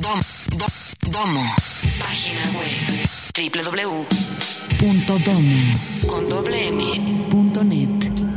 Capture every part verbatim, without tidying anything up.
Dom, dom, domo. Página web doble u doble u doble u punto domo con doble m punto net.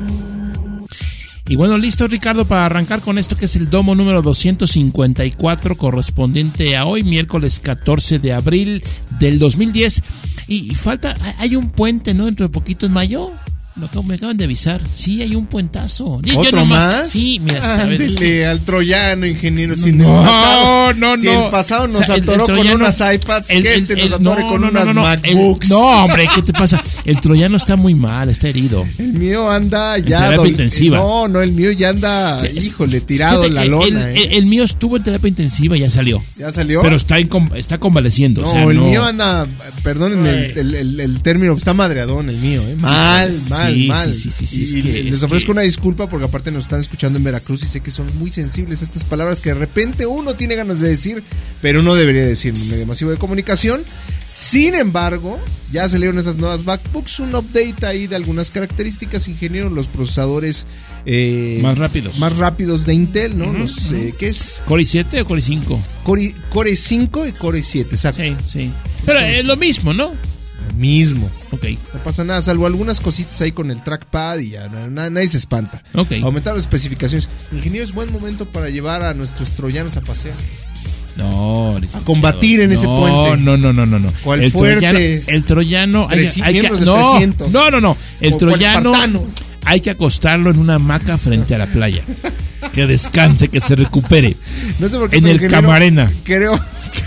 Y bueno, listo, Ricardo, para arrancar con esto que es el domo número doscientos cincuenta y cuatro, correspondiente a hoy, miércoles catorce de abril del dos mil diez. Y falta, hay un puente, ¿no? Dentro de poquito en mayo. Lo acabo, me acaban de avisar. Sí, hay un puentazo. ¿Otro Yo nomás, más? Sí, mira. Ah, dile es que... al troyano, ingeniero. No, si no, el pasado, no, si no. el pasado nos O sea, el- atoró el troyano- con unas iPads, el- que el- este el- nos atore no, con no, unas no, no, el- MacBooks. no, hombre, ¿qué te pasa? El troyano está muy mal, está herido. El mío anda En ya... terapia dol- intensiva. No, no, el mío ya anda, híjole, tirado en la Fíjate, el, lona. el- ¿eh? el mío estuvo en terapia intensiva y ya salió. ¿Ya salió? Pero está, incom- está convaleciendo. No, o sea, el no- mío anda, perdónenme Ay. el, el, el, el término, está madreadón el mío, ¿eh? Mal, mal, Sí, mal. sí, sí, sí, sí, Y es que- les es ofrezco que- una disculpa porque aparte nos están escuchando en Veracruz y sé que son muy sensibles a estas palabras que de repente uno tiene ganas de decir, pero no debería decir en un medio masivo de comunicación. Sin embargo, ya salieron esas nuevas MacBooks, un update ahí de algunas características, ingeniero, los procesadores eh, Más rápidos. más rápidos de Intel, ¿no? Ujú, los, ujú. eh, ¿qué es? ¿Core i siete o Core i cinco? Core, Core cinco y Core siete, exacto. Sí, sí. Pero es lo mismo, ¿no? Lo mismo. Ok. No pasa nada, salvo algunas cositas ahí con el trackpad y ya na- na- nadie se espanta. Ok. Aumentar las especificaciones. Ingeniero, es buen momento para llevar a nuestros troyanos a pasear. No, licenciado. combatir en ese No, puente. No, no, no, no, no. ¿Cuál el fuertes? troyano, el troyano hay, Treci- hay que miembros de no, trescientos. no, no, no. El ¿O cuál troyano espartanos? hay que acostarlo en una hamaca frente a la playa. Que descanse, que se recupere. No sé por qué. En pero el ingeniero, Camarena. Creo.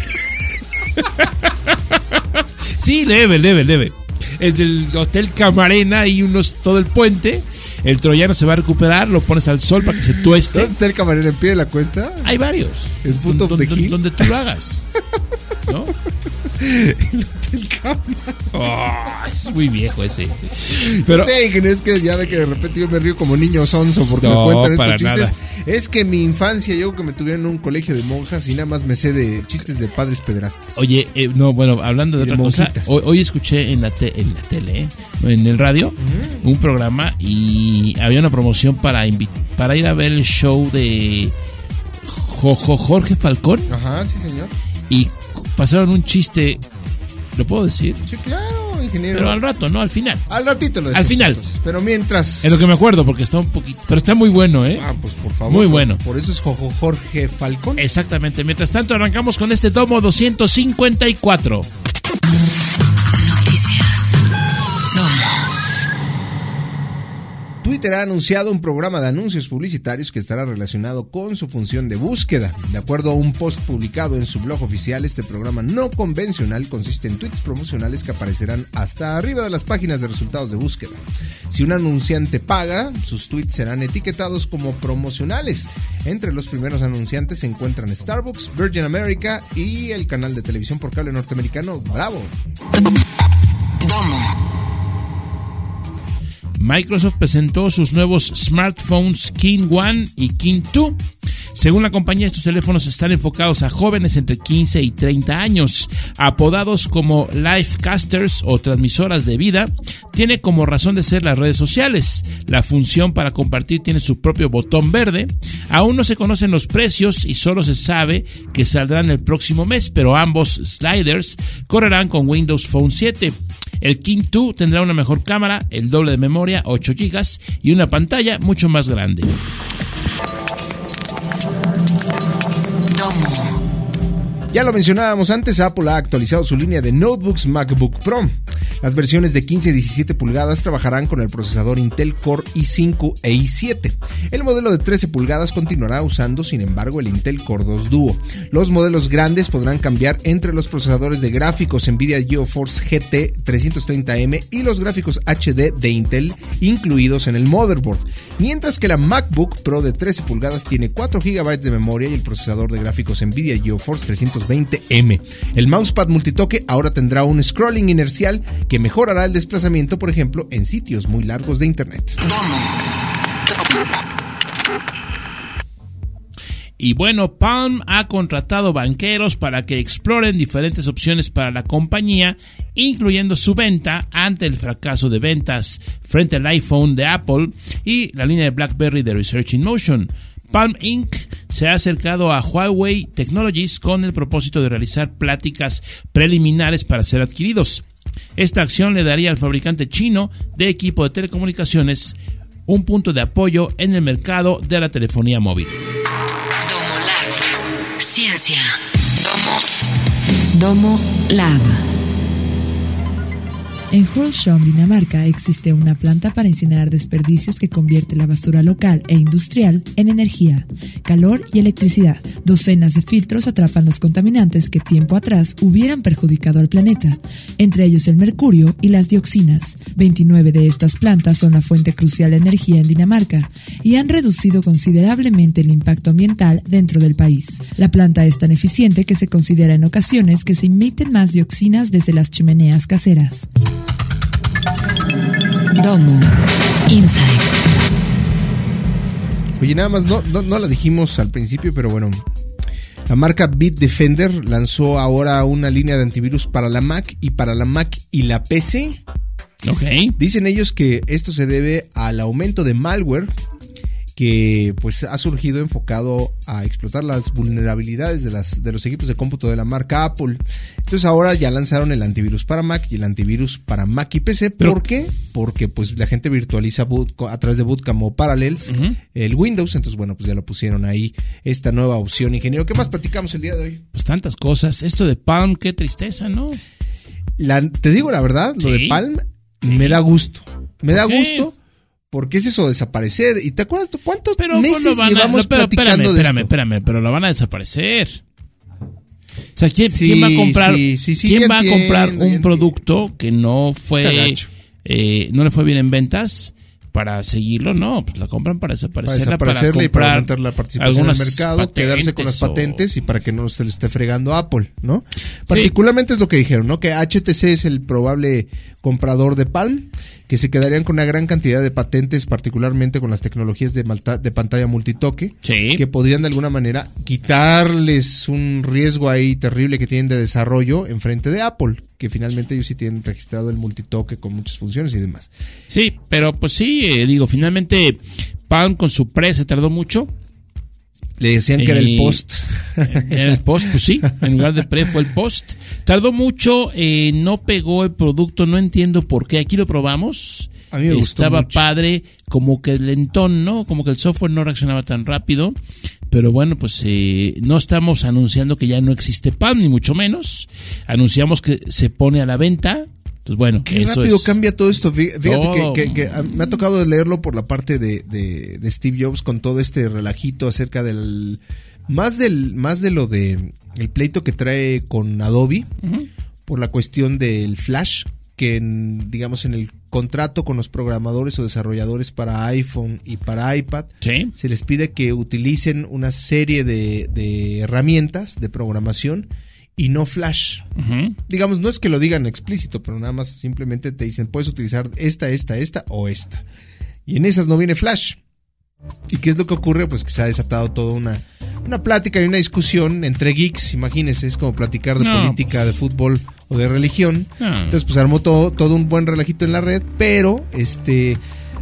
Sí, leve, leve, leve. En el Hotel Camarena hay unos todo el puente. El troyano se va a recuperar, lo pones al sol para que se tueste. ¿Dónde está el camarero en pie de la cuesta? Hay varios. ¿El Foot of donde, the Hill? donde tú lo hagas. ¿No? El camarero. Oh, es muy viejo ese. Pero Sí, ingeniero, es que ya ve que de repente yo me río como niño sonso porque No, me cuentan para estos chistes. nada. Es que mi infancia, yo que me tuvieron en un colegio de monjas y nada más me sé de chistes de padres pedrastas. Oye, eh, no, bueno, hablando de Y de otra cosa, monjitas. hoy, hoy escuché en la, te- en la tele, eh, en el radio, un programa y había una promoción para invi- para ir a ver el show de Jo- Jo- Jorge Falcón Ajá, sí, señor. y pasaron un chiste, ¿lo puedo decir? Sí, claro, ingeniero. Pero al rato, ¿no? Al final. Al ratito lo decimos. Al final. Entonces. Pero mientras. Es lo que me acuerdo porque está un poquito, pero está muy bueno, ¿eh? Ah, pues por favor. Muy por- bueno. Por eso es Jojo Jorge Falcón. Exactamente. Mientras tanto, arrancamos con este tomo doscientos cincuenta y cuatro. Noticias. Domo. Twitter ha anunciado un programa de anuncios publicitarios que estará relacionado con su función de búsqueda. De acuerdo a un post publicado en su blog oficial, este programa no convencional consiste en tweets promocionales que aparecerán hasta arriba de las páginas de resultados de búsqueda. Si un anunciante paga, sus tweets serán etiquetados como promocionales. Entre los primeros anunciantes se encuentran Starbucks, Virgin America y el canal de televisión por cable norteamericano Bravo. Domo. Microsoft presentó sus nuevos smartphones King One y King Two. Según la compañía, estos teléfonos están enfocados a jóvenes entre quince y treinta años. Apodados como Livecasters o transmisoras de vida, tiene como razón de ser las redes sociales. La función para compartir tiene su propio botón verde. Aún no se conocen los precios y solo se sabe que saldrán el próximo mes, pero ambos sliders correrán con Windows Phone siete. El King dos tendrá una mejor cámara, el doble de memoria, ocho gigas, y una pantalla mucho más grande. Domo. Ya lo mencionábamos antes, Apple ha actualizado su línea de notebooks MacBook Pro. Las versiones de quince y diecisiete pulgadas trabajarán con el procesador Intel Core i cinco e i siete. El modelo de trece pulgadas continuará usando, sin embargo, el Intel Core dos Duo. Los modelos grandes podrán cambiar entre los procesadores de gráficos Nvidia GeForce G T trescientos treinta M y los gráficos H D de Intel incluidos en el motherboard. Mientras que la MacBook Pro de trece pulgadas tiene cuatro gigabytes de memoria y el procesador de gráficos Nvidia GeForce trescientos veinte M. El mousepad multitoque ahora tendrá un scrolling inercial que mejorará el desplazamiento, por ejemplo, en sitios muy largos de internet. Domo. Y bueno, Palm ha contratado banqueros para que exploren diferentes opciones para la compañía, incluyendo su venta ante el fracaso de ventas frente al iPhone de Apple y la línea de BlackBerry de Research in Motion. Palm incorporated se ha acercado a Huawei Technologies con el propósito de realizar pláticas preliminares para ser adquiridos. Esta acción le daría al fabricante chino de equipo de telecomunicaciones un punto de apoyo en el mercado de la telefonía móvil. Domo Lab. Ciencia. Domo. Domo Lab. En Hulsholm, Dinamarca, existe una planta para incinerar desperdicios que convierte la basura local e industrial en energía, calor y electricidad. Docenas de filtros atrapan los contaminantes que tiempo atrás hubieran perjudicado al planeta, entre ellos el mercurio y las dioxinas. veintinueve de estas plantas son la fuente crucial de energía en Dinamarca y han reducido considerablemente el impacto ambiental dentro del país. La planta es tan eficiente que se considera en ocasiones que se emiten más dioxinas desde las chimeneas caseras. Domo Inside. Oye, nada más, no, no, no la dijimos al principio, pero bueno, la marca Bitdefender lanzó ahora una línea de antivirus para la Mac y para la Mac y la P C. Ok. Dicen ellos que esto se debe al aumento de malware que pues ha surgido enfocado a explotar las vulnerabilidades de, las, de los equipos de cómputo de la marca Apple. Entonces ahora ya lanzaron el antivirus para Mac y el antivirus para Mac y P C. ¿Por Pero, qué? Porque pues la gente virtualiza boot, a través de Bootcamp o Parallels uh-huh. el Windows. Entonces bueno, pues ya lo pusieron ahí, esta nueva opción. Ingeniero, ¿qué más platicamos el día de hoy? Pues tantas cosas. Esto de Palm, qué tristeza, ¿no? La, te digo la verdad, ¿Sí? lo de Palm sí. me da gusto. Me da gusto. Porque es eso, desaparecer. ¿Y te acuerdas tú cuántos pero, meses no van a, llevamos no, pero, platicando espérame, de espérame, esto? Espérame, pero lo van a desaparecer. O sea, ¿quién, sí, ¿quién va a comprar, sí, sí, sí, ¿quién va entiendo, a comprar un producto que no fue, eh, no le fue bien en ventas para seguirlo? No, pues la compran para desaparecerla, para, desaparecerla para y para aumentar la participación en el mercado, quedarse con las o... patentes y para que no se le esté fregando a Apple, ¿no? Particularmente sí. Es lo que dijeron, ¿no? Que H T C es el probable comprador de Palm, que se quedarían con una gran cantidad de patentes, particularmente con las tecnologías de, malta, de pantalla multitoque, sí. que podrían de alguna manera quitarles un riesgo ahí terrible que tienen de desarrollo en frente de Apple, que finalmente ellos sí tienen registrado el multitoque con muchas funciones y demás. Sí, pero pues sí, eh, digo, finalmente Palm con su pre se tardó mucho. Le decían que eh, era el post. Era el post, pues sí, en lugar de pre fue el post. Tardó mucho, eh, no pegó el producto, no entiendo por qué. Aquí lo probamos. A mí me gustó Estaba mucho. padre, como que lentón, ¿no? Como que el software no reaccionaba tan rápido. Pero bueno, pues eh, no estamos anunciando que ya no existe Palm, ni mucho menos. Anunciamos que se pone a la venta. Pues bueno, qué eso rápido es... cambia todo esto. Fíjate todo. Que, que, que me ha tocado leerlo por la parte de, de, de Steve Jobs con todo este relajito acerca del más del más de lo de el pleito que trae con Adobe uh-huh. por la cuestión del Flash, que en, digamos en el contrato con los programadores o desarrolladores para iPhone y para iPad ¿Sí? se les pide que utilicen una serie de, de herramientas de programación y no Flash. Uh-huh. Digamos, no es que lo digan explícito, pero nada más simplemente te dicen, puedes utilizar esta, esta, esta o esta. Y en esas no viene Flash. ¿Y qué es lo que ocurre? Pues que se ha desatado toda una, una plática y una discusión entre geeks, imagínense, es como platicar de no, política, pues... de fútbol o de religión. No. Entonces, pues armó todo, todo un buen relajito en la red, pero este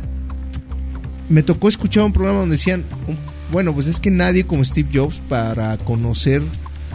me tocó escuchar un programa donde decían, bueno, pues es que nadie como Steve Jobs para conocer...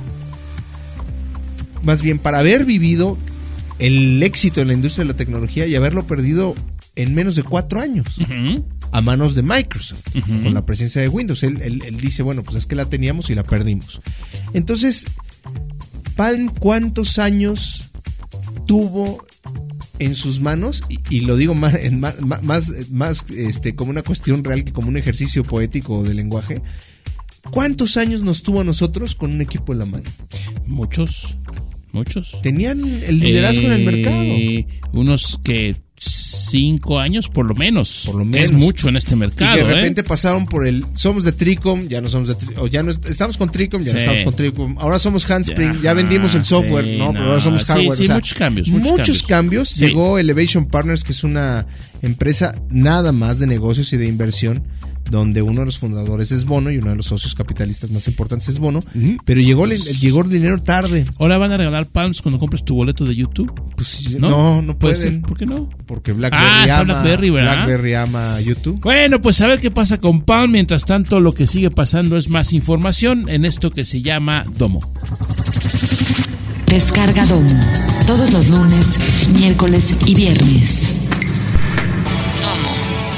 Más bien, para haber vivido el éxito en la industria de la tecnología y haberlo perdido en menos de cuatro años Uh-huh. a manos de Microsoft, Uh-huh. con la presencia de Windows. Él, él, él dice, bueno, pues es que la teníamos y la perdimos. Entonces, Palm, ¿cuántos años tuvo en sus manos? Y, y lo digo más, en más, más, más este, como una cuestión real que como un ejercicio poético de lenguaje. ¿Cuántos años nos tuvo a nosotros con un equipo en la mano? Muchos. Muchos. Tenían el liderazgo eh, en el mercado. Unos que cinco años por lo menos. Por lo menos. Es mucho en este mercado. Y de repente ¿eh? pasaron por el somos de Tricom, ya no somos de Tricom, o ya no estamos con Tricom, ya sí. no estamos con Tricom. Ahora somos Handspring, Ajá, ya vendimos el software, sí, no, no, pero ahora somos hardware. Sí, sí, o sea, muchos cambios. Muchos, muchos cambios. cambios. Llegó sí. Elevation Partners, que es una empresa nada más de negocios y de inversión, donde uno de los fundadores es Bono y uno de los socios capitalistas más importantes es Bono, uh-huh. pero llegó el, llegó el dinero tarde. ¿Ahora van a regalar Palms cuando compres tu boleto de YouTube? Pues no, no, no pueden. ¿Por qué no? Porque BlackBerry, ah, ama, BlackBerry, BlackBerry ama YouTube. Bueno, pues a ver qué pasa con Palm. Mientras tanto, lo que sigue pasando es más información en esto que se llama Domo. Descarga Domo todos los lunes, miércoles y viernes. Domo.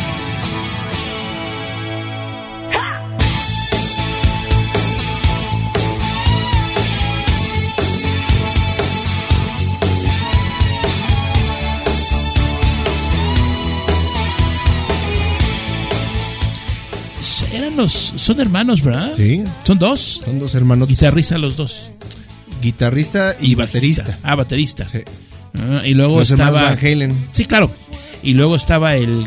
Eran los, son hermanos, ¿verdad? Sí. ¿Son dos? Son dos hermanos. Guitarrista los dos. Guitarrista y, y baterista. baterista. Ah, baterista. Sí. Ah, y luego los estaba Van Halen. Sí, claro. Y luego estaba el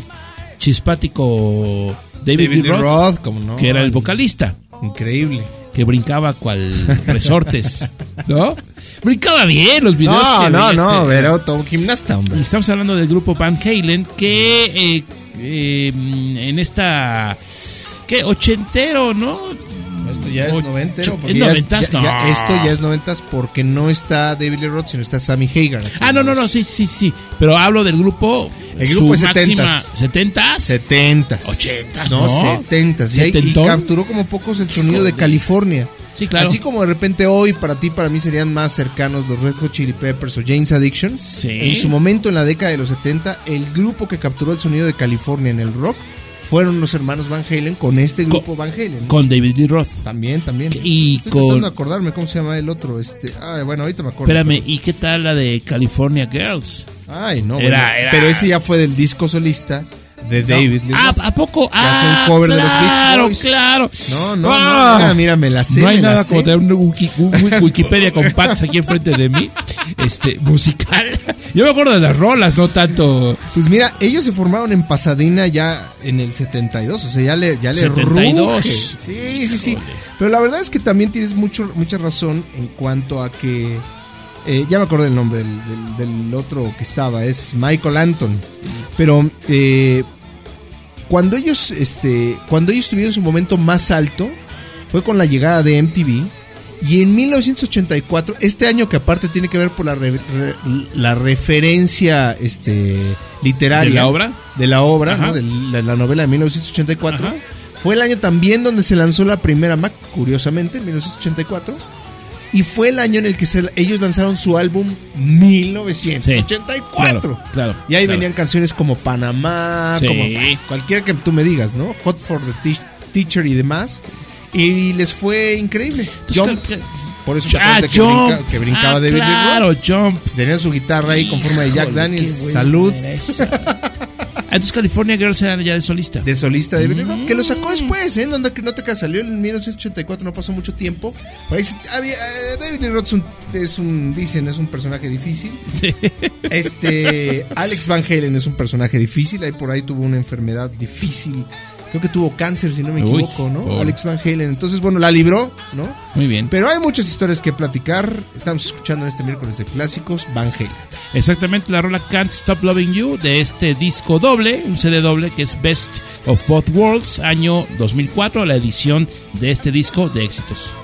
chispático David, David Lee Roth, Roth como no, que era el vocalista. Increíble. Que brincaba cual resortes, ¿no? Brincaba bien los videos. No, que no, veías, no, eh, era todo gimnasta, hombre. Y estamos hablando del grupo Van Halen que eh, eh, en esta ¿qué? Ochentero, ¿no? Esto ya es noventero. ¿Es noventas? Ya, no. ya, esto ya es noventas porque no está David Lee Roth, sino está Sammy Hagar. Ah, no, no, no, sí, sí, sí. Pero hablo del grupo. El grupo es setentas. ¿setentas? setentas. ochentas, no. No, setentas. Y, y capturó como pocos el sonido Joder. de California. Sí, claro. Así como de repente hoy para ti, para mí serían más cercanos los Red Hot Chili Peppers o Jane's Addiction. Sí. En su momento, en la década de los setenta, el grupo que capturó el sonido de California en el rock fueron los hermanos Van Halen con este grupo con, Van Halen. Con David Lee Roth. También, también. Y Estoy con... tratando de acordarme cómo se llama el otro. Este, ah, bueno, ahorita me acuerdo. Espérame, pero... ¿y qué tal la de California Girls? Ay, no. Era, bueno, era... Pero ese ya fue del disco solista de David no. Lee Ah, Roth. ¿a poco? Que ah, hace un cover claro, de los Beach Boys. Claro, No, no, ah, no. Mira, mira, me la sé. No hay me nada la sé. como tener un, wiki, un Wikipedia con Pats aquí enfrente de mí. Este, musical. Yo me acuerdo de las rolas, no tanto. Pues mira, ellos se formaron en Pasadena ya en el setenta y dos. O sea, ya le, ya le setenta y dos. Ruge. Sí, sí, sí. Pero la verdad es que también tienes mucho, mucha razón en cuanto a que. Eh, ya me acuerdo del nombre del, del, del otro que estaba, es Michael Anton. Pero eh, cuando ellos, este, cuando ellos tuvieron su momento más alto, fue con la llegada de M T V. Y en mil novecientos ochenta y cuatro, este año que aparte tiene que ver por la, re, re, la referencia este, literaria. ¿De la obra? De la obra, ¿no? De la, la novela de mil novecientos ochenta y cuatro. Ajá. Fue el año también donde se lanzó la primera Mac, curiosamente, en mil novecientos ochenta y cuatro. Y fue el año en el que se, ellos lanzaron su álbum mil novecientos ochenta y cuatro. Sí, claro, claro, y ahí claro. venían canciones como Panamá, sí. como cualquiera que tú me digas, ¿no? Hot for the te- Teacher y demás. Y les fue increíble. Jump, por eso ah, que, jump. Brinca, que brincaba ah, David Lee Roth. Claro, Jump. Tenía su guitarra ahí con forma de Jack Daniels. Salud. Entonces California Girls era ya de solista. De solista de David Lee Roth, que lo sacó después, ¿eh? No, no te creas, salió en mil novecientos ochenta y cuatro, no pasó mucho tiempo. Ahí, había, eh, David Lee Roth es un, es un, dicen, es un personaje difícil. Este, Alex Van Halen es un personaje difícil, ahí por ahí tuvo una enfermedad difícil. Creo que tuvo cáncer, si no me equivoco, ¿no? Oh. Alex Van Halen. Entonces, bueno, la libró, ¿no? Muy bien. Pero hay muchas historias que platicar. Estamos escuchando en este miércoles de clásicos Van Halen. Exactamente, la rola Can't Stop Loving You de este disco doble, un C D doble que es Best of Both Worlds, año dos mil cuatro, la edición de este disco de éxitos.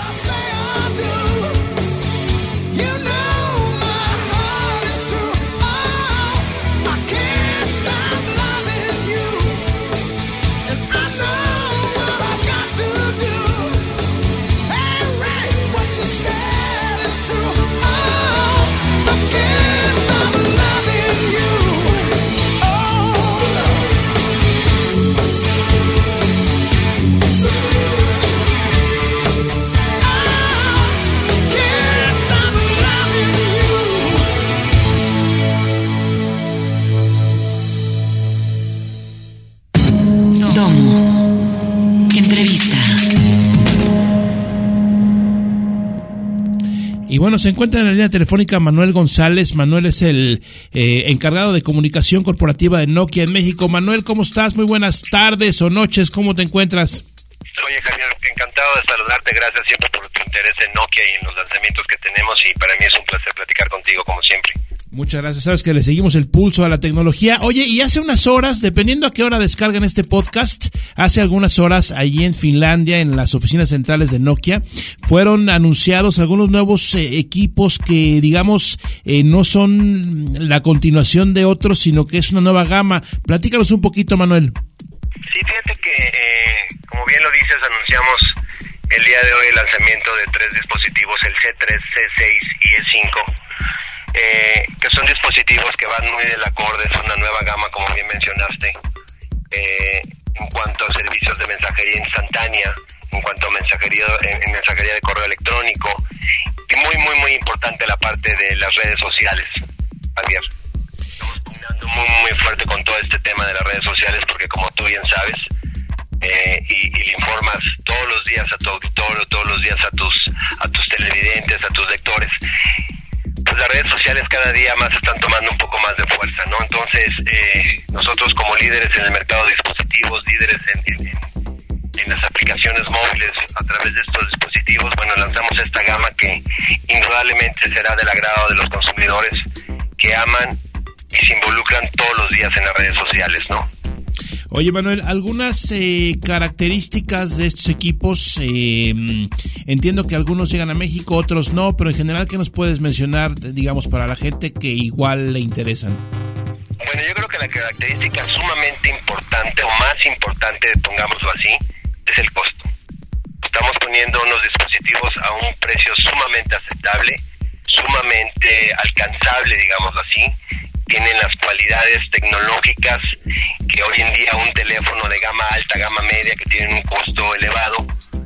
Y bueno, se encuentra en la línea telefónica Manuel González. Manuel es el eh, encargado de comunicación corporativa de Nokia en México. Manuel, ¿cómo estás? Muy buenas tardes o noches, ¿cómo te encuentras? Oye, Javier, encantado de saludarte. Gracias siempre por tu interés en Nokia y en los lanzamientos que tenemos. Y para mí es un placer platicar contigo, como siempre. Muchas gracias. Sabes que le seguimos el pulso a la tecnología. Oye, y hace unas horas, dependiendo a qué hora descargan este podcast, hace algunas horas allí en Finlandia, en las oficinas centrales de Nokia, fueron anunciados algunos nuevos eh, equipos que, digamos, eh, no son la continuación de otros, sino que es una nueva gama. Platícanos un poquito, Manuel. Sí, fíjate que, eh, como bien lo dices, anunciamos el día de hoy el lanzamiento de tres dispositivos, el C tres, C seis y E cinco, eh, que son dispositivos que van muy del acorde, es una nueva gama, como bien mencionaste, eh, en cuanto a servicios de mensajería instantánea, en cuanto a mensajería, en, en mensajería de correo electrónico, y muy, muy, muy importante la parte de las redes sociales, Javier. Estamos combinando muy, muy fuerte con todo este tema de las redes sociales, porque como tú bien sabes, eh, y, y le informas todos los días a tu auditorio, todos los días a tus, a tus televidentes, a tus lectores, pues las redes sociales cada día más están tomando un poco más de fuerza, ¿no? Entonces, eh, nosotros como líderes en el mercado de dispositivos, líderes en, en, en las aplicaciones móviles a través de estos dispositivos, bueno, lanzamos esta gama que indudablemente será del agrado de los consumidores que aman y se involucran todos los días en las redes sociales, ¿no? Oye, Manuel, algunas eh, características de estos equipos, eh, entiendo que algunos llegan a México, otros no, pero en general, ¿qué nos puedes mencionar, digamos, para la gente que igual le interesan? Bueno, yo creo que la característica sumamente importante, o más importante, pongámoslo así, es el costo. Estamos poniendo unos dispositivos a un precio sumamente aceptable, sumamente alcanzable, digámoslo así. Tienen las cualidades tecnológicas que hoy en día un teléfono de gama alta, gama media, que tienen un costo elevado,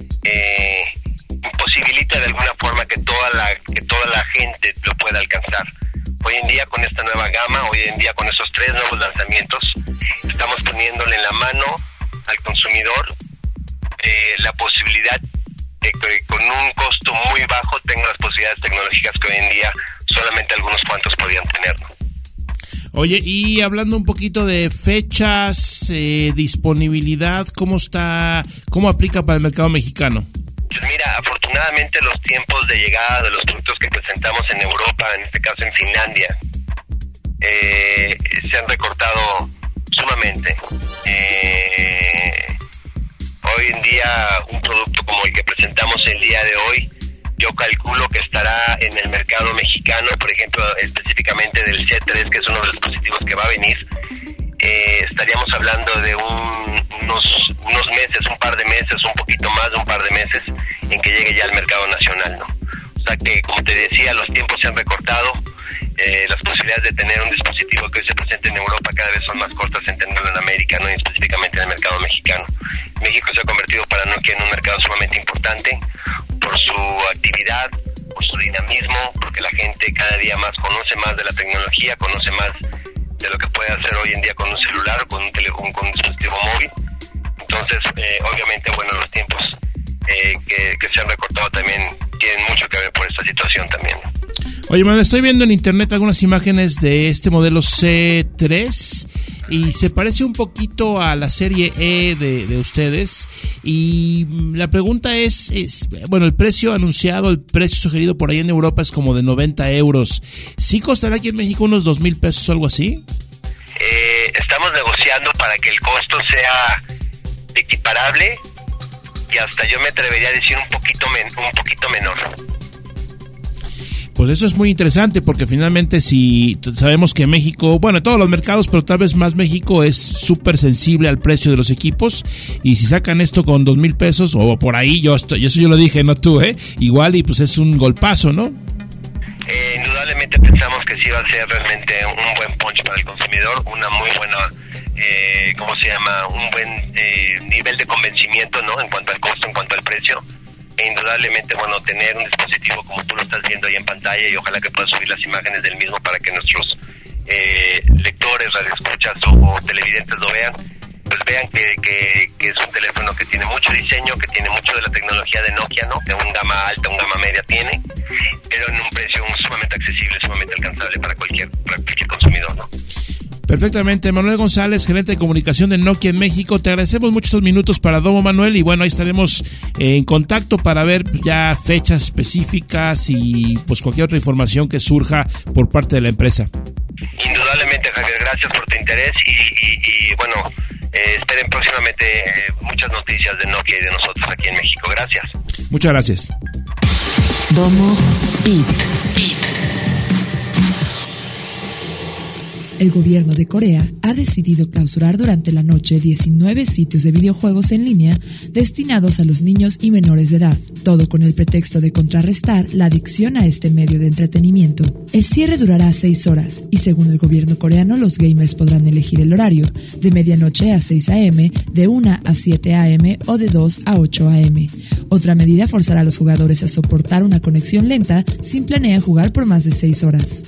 eh, imposibilita de alguna forma que toda la que toda la gente lo pueda alcanzar. Hoy en día con esta nueva gama, hoy en día con esos tres nuevos lanzamientos, estamos poniéndole en la mano al consumidor eh, la posibilidad de que con un costo muy bajo tenga las posibilidades tecnológicas que hoy en día solamente algunos cuantos podían tener, ¿no? Oye, y hablando un poquito de fechas, eh, disponibilidad, ¿cómo está, cómo aplica para el mercado mexicano? Pues mira, afortunadamente los tiempos de llegada de los productos que presentamos en Europa, en este caso en Finlandia, eh, se han recortado sumamente. Eh, hoy en día un producto como el que presentamos el día de hoy, yo calculo que estará en el mercado mexicano, por ejemplo, específicamente del C tres, que es uno de los dispositivos que va a venir. Eh, estaríamos hablando de un, unos, unos meses, un par de meses, un poquito más de un par de meses, en que llegue ya al mercado nacional, ¿no? O sea que, como te decía, los tiempos se han recortado, eh, las posibilidades de tener un dispositivo que hoy se presente en Europa cada vez son más cortas en tenerlo en América, ¿no? Y específicamente en el mercado mexicano. México se ha convertido para Nokia en un mercado sumamente importante por su actividad, por su dinamismo, porque la gente cada día más conoce más de la tecnología, conoce más de lo que puede hacer hoy en día con un celular o con un, tele, con un dispositivo móvil. Entonces, eh, obviamente, bueno, los tiempos eh, que, que se han recortado también tienen mucho que ver por esta situación también. Oye, Manuel, estoy viendo en internet algunas imágenes de este modelo C tres y se parece un poquito a la serie E de, de ustedes, y la pregunta es, es, bueno, el precio anunciado, el precio sugerido por ahí en Europa es como de noventa euros. ¿Sí costará aquí en México unos dos mil pesos o algo así? Eh, estamos negociando para que el costo sea equiparable y hasta yo me atrevería a decir un poquito, men, un poquito menor. Pues eso es muy interesante, porque finalmente si sabemos que México, bueno, todos los mercados, pero tal vez más México es súper sensible al precio de los equipos, y si sacan esto con dos mil pesos o por ahí, yo estoy, eso yo lo dije, no tú, ¿eh? Igual y pues es un golpazo, ¿no? Eh, indudablemente pensamos que sí va a ser realmente un buen punch para el consumidor, una muy buena, eh, ¿cómo se llama? Un buen eh, nivel de convencimiento, ¿no? En cuanto al costo, en cuanto al precio. E indudablemente, bueno, tener un dispositivo como tú lo estás viendo ahí en pantalla, y ojalá que puedas subir las imágenes del mismo para que nuestros eh, lectores, radioescuchas o, o televidentes lo vean, pues vean que, que, que es un teléfono que tiene mucho diseño, que tiene mucho de la tecnología de Nokia, ¿no? Que un gama alta, un gama media tiene, pero en un precio sumamente accesible, sumamente alcanzable para cualquier, para cualquier consumidor, ¿no? Perfectamente. Manuel González, gerente de comunicación de Nokia en México. Te agradecemos mucho estos minutos para Domo, Manuel, y bueno, ahí estaremos eh, en contacto para ver ya fechas específicas y pues cualquier otra información que surja por parte de la empresa. Indudablemente, Javier, gracias por tu interés y, y, y bueno, eh, esperen próximamente eh, muchas noticias de Nokia y de nosotros aquí en México. Gracias. Muchas gracias. Domo Beat. Beat. El gobierno de Corea ha decidido clausurar durante la noche diecinueve sitios de videojuegos en línea destinados a los niños y menores de edad, todo con el pretexto de contrarrestar la adicción a este medio de entretenimiento. El cierre durará seis horas y según el gobierno coreano los gamers podrán elegir el horario, de medianoche a seis a.m., de una a siete a.m. o de dos a ocho a.m. Otra medida forzará a los jugadores a soportar una conexión lenta si planean jugar por más de seis horas.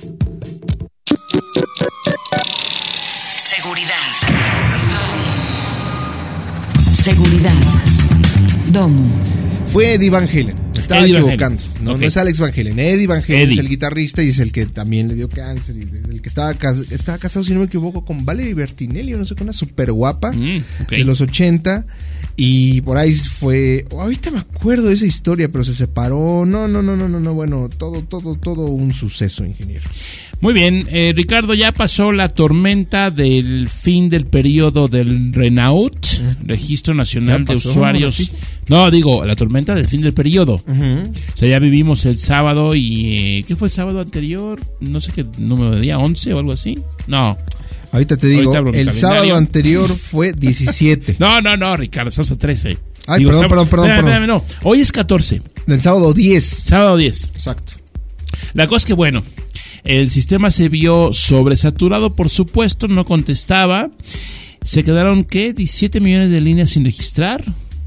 Seguridad. Domo. Fue Eddie Van Halen. Estaba Eddie equivocando. Van Halen. No, Okay. no es Alex Van Halen. Eddie Van Halen Eddie. es el guitarrista y es el que también le dio cáncer. Y el que estaba, cas- estaba casado, si no me equivoco, con Valerie Bertinelli, o no sé, con una súper guapa Mm, okay. de los ochenta. Y por ahí fue. Oh, ahorita me acuerdo de esa historia, pero se separó. No, no, no, no, no, no. Bueno, todo, todo, todo un suceso, ingeniero. Muy bien, eh, Ricardo, ya pasó la tormenta del fin del periodo del Renault, Registro Nacional ¿Ya de pasó? Usuarios. ¿Sí? No, digo, la tormenta del fin del periodo. Uh-huh. O sea, ya vivimos el sábado y... eh, ¿qué fue el sábado anterior? No sé qué número de día, once o algo así. No. Ahorita te digo, Ahorita abro mi el calendario. sábado anterior fue diecisiete. No, no, no, Ricardo, estamos a trece. Ay, Digo, perdón, estamos- perdón, perdón, espérame, perdón. espérame, no. Hoy es catorce, Del sábado diez. sábado diez. Exacto. La cosa es que, bueno, el sistema se vio sobresaturado, por supuesto, no contestaba. Se quedaron, ¿qué? diecisiete millones de líneas sin registrar.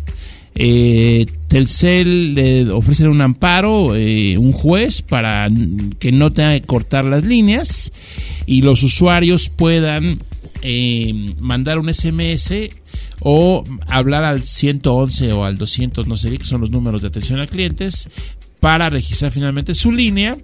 Eh, Telcel le ofrecen un amparo, eh, un juez, para que no tenga que cortar las líneas y los usuarios puedan eh, mandar un S M S o hablar al ciento once o al doscientos, no sé qué, que son los números de atención a clientes, para registrar finalmente su línea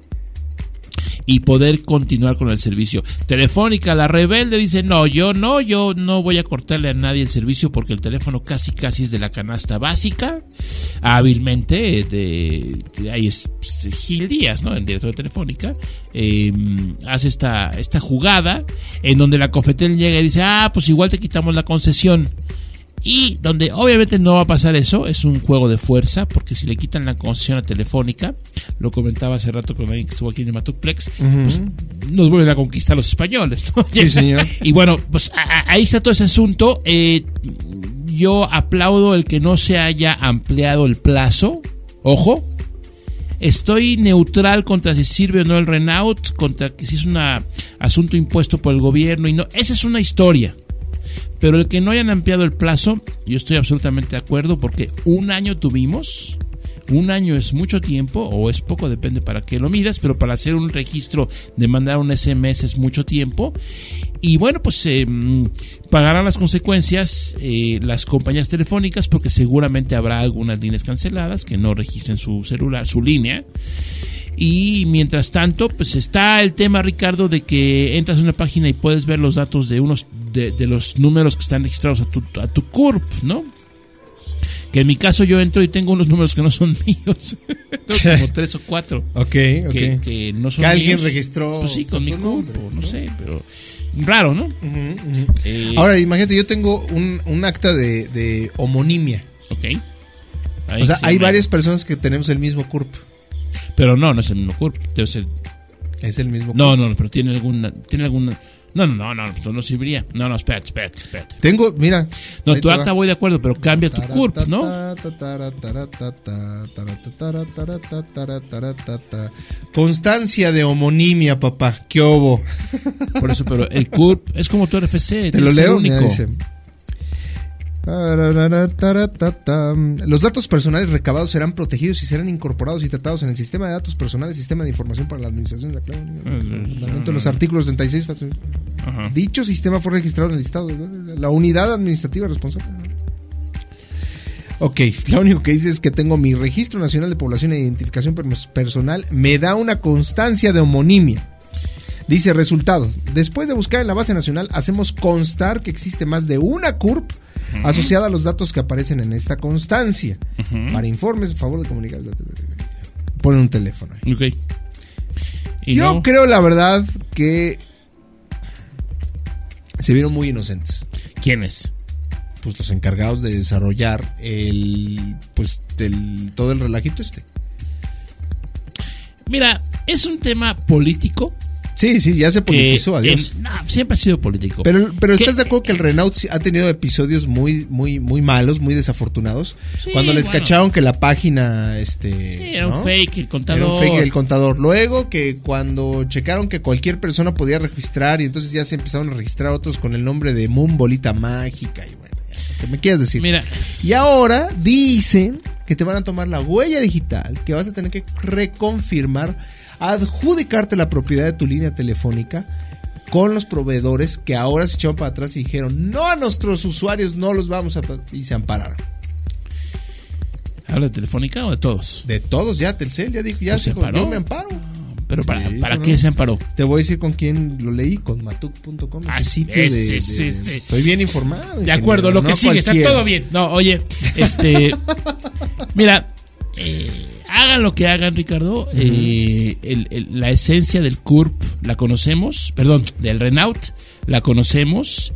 y poder continuar con el servicio. Telefónica, la rebelde, dice, no, yo no, yo no voy a cortarle a nadie el servicio porque el teléfono casi casi es de la canasta básica. Hábilmente, de, de ahí es pues, Gil Díaz, ¿no? El director de Telefónica, eh, hace esta, esta jugada en donde la Cofetel llega y dice, ah, pues igual te quitamos la concesión. Y donde obviamente no va a pasar eso, es un juego de fuerza, porque si le quitan la concesión a Telefónica, lo comentaba hace rato con alguien que estuvo aquí en el Matuplex, Uh-huh. pues nos vuelven a conquistar los españoles, ¿no? Sí, señor. Y bueno, pues a, a, ahí está todo ese asunto. Eh, yo aplaudo el que no se haya ampliado el plazo, ojo. Estoy neutral contra si sirve o no el Renault, contra que si es un asunto impuesto por el gobierno y no. Esa es una historia. Pero el que no hayan ampliado el plazo, yo estoy absolutamente de acuerdo, porque un año tuvimos, un año es mucho tiempo, o es poco, depende para qué lo midas, pero para hacer un registro de mandar un S M S es mucho tiempo. Y bueno, pues eh, pagarán las consecuencias eh, las compañías telefónicas, porque seguramente habrá algunas líneas canceladas que no registren su celular, su línea. Y mientras tanto, pues está el tema, Ricardo, de que entras a una página y puedes ver los datos de unos de, de los números que están registrados a tu, a tu C U R P, ¿no? Que en mi caso yo entro y tengo unos números que no son míos. Tengo como tres o cuatro. Ok, ok. Que, que no son Que alguien míos. registró Pues sí, con mi tu C U R P, nombre, no ¿no? sé, pero raro, ¿no? Ujú, ujú. Eh, Ahora, imagínate, yo tengo un, un acta de, de homonimia. ok. Ahí O sea, se hay llama- varias personas que tenemos el mismo C U R P. Pero no, no es el mismo C U R P. Debe ser. Es el mismo C U R P. No, no, no, pero tiene alguna. Tiene alguna. No, no, no, no, no, no serviría. No, no, espérate, espérate, espérate. Tengo, mira. No, ahí tu te acta va. voy de acuerdo, pero cambia tu C U R P, ¿no? Constancia de homonimia, papá. ¿Qué hubo? Por eso, pero el C U R P es como tu R F C. Te lo es el leo. único. Mira, dice. Los datos personales recabados serán protegidos y serán incorporados y tratados en el sistema de datos personales, sistema de información para la administración de la clave. Los artículos treinta y seis. Ajá. Dicho sistema fue registrado en el listado de la unidad administrativa responsable. Ok, lo único que dice es que tengo mi Registro Nacional de Población e Identificación Personal, me da una constancia de homonimia. Dice, resultado, después de buscar en la base nacional, hacemos constar que existe más de una C U R P uh-huh. asociada a los datos que aparecen en esta constancia. Uh-huh. Para informes, por favor de comunicar. Ponen un teléfono. Okay. Yo no? creo, la verdad, que se vieron muy inocentes. ¿Quiénes? Pues los encargados de desarrollar el, pues, del, todo el relajito este. Mira, es un tema político. Sí, sí, ya se politizó, adiós. En, no, siempre ha sido político. Pero, pero ¿estás ¿Qué? de acuerdo que el Renault ha tenido episodios muy, muy, muy malos, muy desafortunados? Sí, cuando les bueno. cacharon que la página, este, sí, era ¿no? un fake el contador. Era un fake el contador. Luego que cuando checaron que cualquier persona podía registrar y entonces ya se empezaron a registrar otros con el nombre de Moon Bolita Mágica y bueno, ya, ¿qué me quieres decir? Mira. Y ahora dicen que te van a tomar la huella digital, que vas a tener que reconfirmar, adjudicarte la propiedad de tu línea telefónica con los proveedores que ahora se echaron para atrás y dijeron, no, a nuestros usuarios no los vamos a... y se ampararon. ¿Habla de Telefónica o de todos? De todos, ya Telcel ya dijo, ya pues se se yo me amparo. ¿Pero para, sí, para no, qué se amparó? Te voy a decir con quién lo leí, con matuk punto com, ese ah, sitio es, de, sí, de, sí, sí. Estoy bien informado. De acuerdo, lo que no sigue, cualquiera. Está todo bien. No, oye, este... mira, eh, hagan lo que hagan, Ricardo. Uh-huh. eh, el, el, la esencia del C U R P la conocemos, perdón, del Renault la conocemos.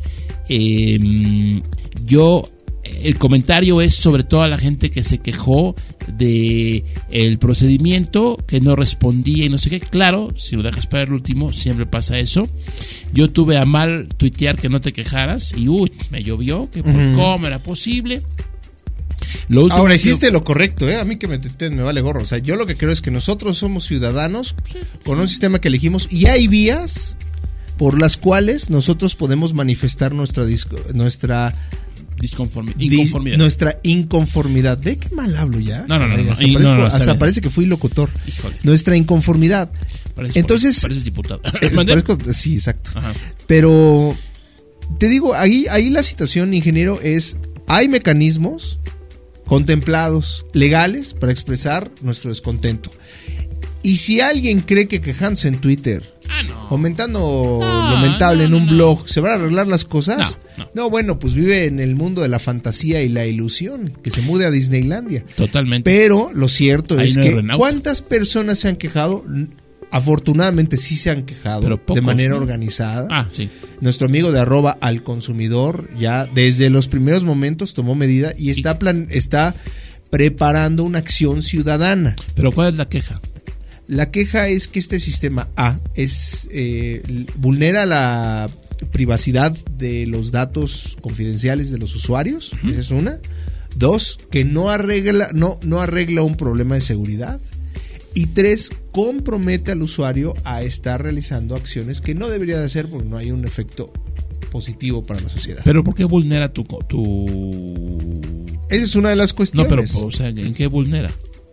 Eh, yo... El comentario es sobre todo a la gente que se quejó de el procedimiento, que no respondía y no sé qué. Claro, si lo dejas para el último, siempre pasa eso. Yo tuve a mal tuitear que no te quejaras y uy, me llovió, que por uh-huh. cómo era posible. Lo último Ahora hiciste lo correcto, ¿eh? A mí que me tuiteen me vale gorro. O sea, yo lo que creo es que nosotros somos ciudadanos sí, con sí. un sistema que elegimos y hay vías por las cuales nosotros podemos manifestar nuestra disco, nuestra Disconformi- inconformidad. Nuestra inconformidad. ¿Ve qué mal hablo ya? No, no, no. Ay, hasta no, parezco, no, no, hasta parece que fui locutor. Híjole. Nuestra inconformidad. Parece, Entonces. Pareces diputado. Parezco, sí, exacto. Ajá. Pero te digo, ahí, ahí la situación, ingeniero, es: hay mecanismos contemplados, legales, para expresar nuestro descontento. Y si alguien cree que quejándose en Twitter, ah, no. comentando no, lo lamentable no, en un no. blog, ¿se van a arreglar las cosas? No, no. no, bueno, pues vive en el mundo de la fantasía y la ilusión, que se mude a Disneylandia. Totalmente. Pero lo cierto Ahí es no que Renault. ¿cuántas personas se han quejado? Afortunadamente sí se han quejado, pero pocos, de manera ¿no? organizada. Ah, sí. Nuestro amigo de arroba al consumidor ya desde los primeros momentos tomó medida y está, plan, está preparando una acción ciudadana. ¿Pero cuál es la queja? La queja es que este sistema A es eh, vulnera la privacidad de los datos confidenciales de los usuarios. Uh-huh. Esa es una. Dos, que no arregla, no, no arregla un problema de seguridad. Y tres, compromete al usuario a estar realizando acciones que no debería de hacer porque no hay un efecto positivo para la sociedad. ¿Pero por qué vulnera tu... tu... Esa es una de las cuestiones. No, pero, o sea, ¿en qué vulnera?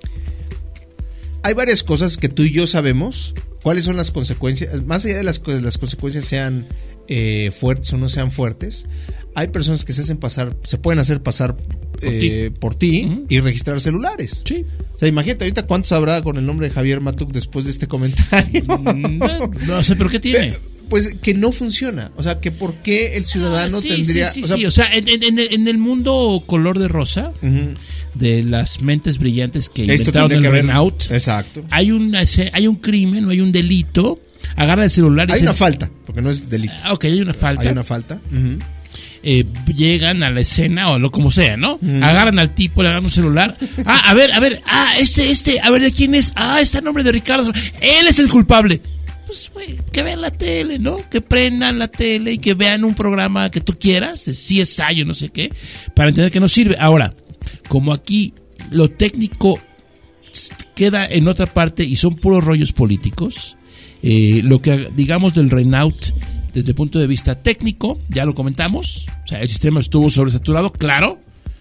Hay varias cosas que tú y yo sabemos. ¿Cuáles son las consecuencias? Más allá de las, las consecuencias sean eh, fuertes o no sean fuertes, hay personas que se hacen pasar, se pueden hacer pasar por eh, ti, por ti uh-huh. y registrar celulares. Sí. O sea, imagínate ahorita cuántos habrá con el nombre de Javier Matuk después de este comentario. No, no sé, ¿pero qué tiene? Pues que no funciona. O sea, que por qué el ciudadano ah, sí, tendría... Sí, sí, o sea, sí. O sea, en, en, en el mundo color de rosa, uh-huh. de las mentes brillantes que Esto inventaron el Renault, exacto. Hay, una, hay un crimen, no hay un delito, agarra el celular y hay se... una falta, porque no es delito. Ah, ok, hay una falta. Hay una falta. Uh-huh. Eh, llegan a la escena o lo como sea, ¿no? Mm. Agarran al tipo, le agarran un celular. Ah, a ver, a ver, ah, este, este, a ver, ¿de quién es? Ah, está el nombre de Ricardo. Él es el culpable. Pues, güey, que vean la tele, ¿no? Que prendan la tele y que vean un programa que tú quieras, de C S I o no sé qué, para entender que no sirve. Ahora, como aquí lo técnico queda en otra parte y son puros rollos políticos, eh, lo que digamos del Renault desde el punto de vista técnico, ya lo comentamos, o sea, el sistema estuvo sobresaturado, claro,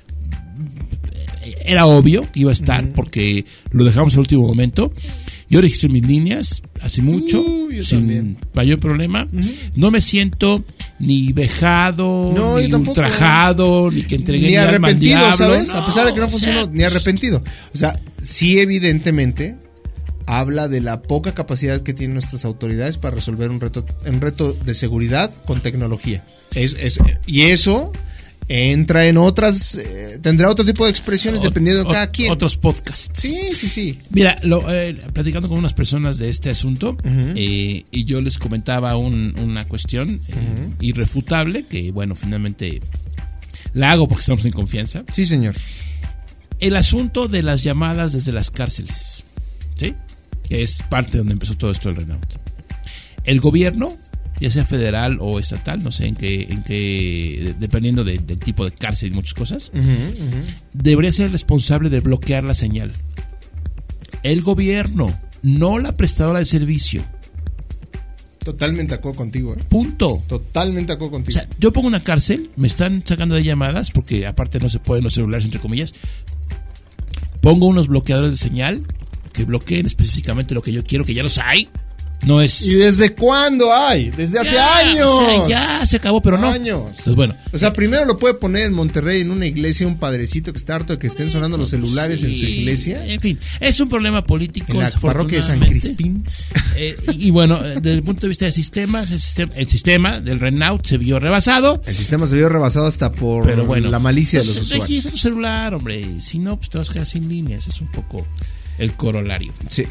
era obvio que iba a estar, uh-huh. porque lo dejamos al último momento. Yo registré mis líneas hace mucho, uh, sin también. mayor problema. Uh-huh. No me siento ni vejado, no, ni ultrajado, ni que entregué ni mi arrepentido, alma al diablo. ¿sabes? No, a pesar de que no funcionó, o sea, ni arrepentido. O sea, sí, evidentemente habla de la poca capacidad que tienen nuestras autoridades para resolver un reto, un reto de seguridad con tecnología. Es, es, y eso entra en otras, eh, tendrá otro tipo de expresiones o, dependiendo de cada quien. Otros podcasts. Sí, sí, sí. Mira, lo, eh, platicando con unas personas de este asunto, uh-huh. eh, y yo les comentaba un, una cuestión eh, uh-huh. irrefutable, que bueno, finalmente la hago porque estamos en confianza. Sí, señor. El asunto de las llamadas desde las cárceles, ¿sí? Que es parte de donde empezó todo esto del Renault. El gobierno, ya sea federal o estatal, no sé en qué, en qué dependiendo de, del tipo de cárcel y muchas cosas, uh-huh, uh-huh. debería ser responsable de bloquear la señal. El gobierno, no la prestadora de servicio. Totalmente de acuerdo contigo, ¿eh? Punto. Totalmente de acuerdo contigo. O sea, yo pongo una cárcel, me están sacando de llamadas, porque aparte no se pueden los celulares, entre comillas. Pongo unos bloqueadores de señal que bloqueen específicamente lo que yo quiero, que ya los hay. No es... ¿Y desde cuándo hay? Desde hace ya, años. O sea, ya se acabó, pero no. Años. Entonces, bueno. O sea, primero lo puede poner en Monterrey, en una iglesia, un padrecito que está harto de que estén sonando eso, los celulares sí, en su iglesia. En fin, es un problema político. En la parroquia de San Crispín. Eh, y, y bueno, desde el punto de vista de sistemas, el sistema, el sistema del Renault se vio rebasado. El sistema se vio rebasado hasta por pero bueno, la malicia pues, de los usuarios. Registra tu celular, hombre. Si no, pues te vas a quedar sin líneas. Es un poco el corolario. Sí.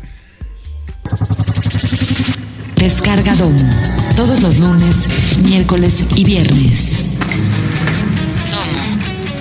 Descarga Domo. Todos los lunes, miércoles y viernes. Domo.